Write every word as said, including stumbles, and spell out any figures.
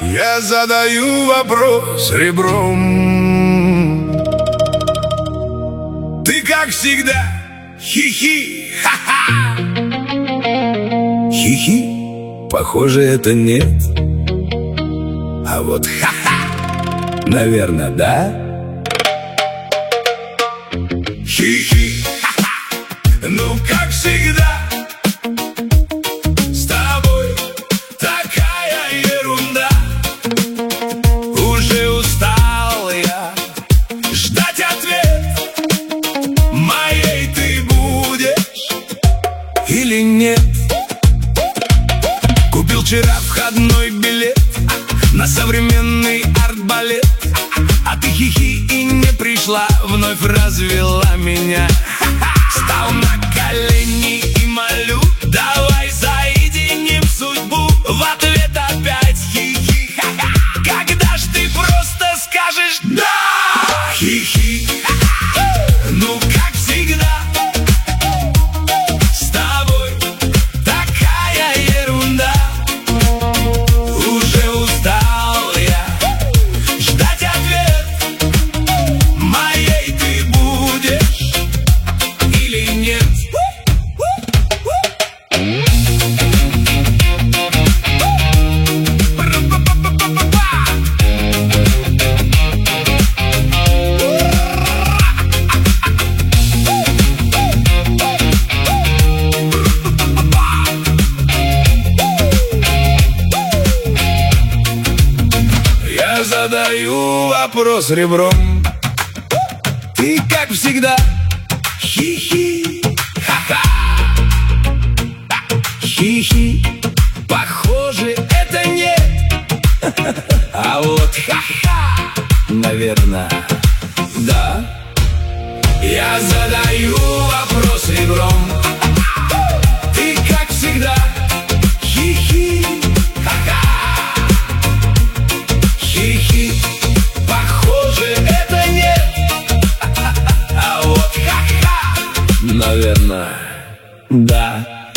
Я задаю вопрос ребром. Ты как всегда хи-хи, ха-ха. Хи-хи? Похоже, это нет. А вот ха-ха, наверное, да? Хи-хи, ха-ха. Ну как всегда с тобой такая ерунда. Уже устал я ждать ответ. Моей ты будешь или нет? Купил вчера входной билет на современный арт-балет, а ты хихи и не пришла, вновь развела меня. Стал на колени и молю, давай соединим судьбу. В ответ опять хихи, ха-ха. Когда ж ты просто скажешь да? Хихи, ну как всегда с тобой такая ерунда. Уже устал я ждать ответ. Моей ты будешь или нет? Я задаю вопрос ребром. Ты как всегда хи-хи, ха-ха. Хи-хи, похоже, это нет. А вот ха-ха, наверное, да. Я задаю вопрос ребром. Ты как всегда хи-хи, ха-ха. Хи-хи, похоже, это нет. А вот ха-ха, наверное, да.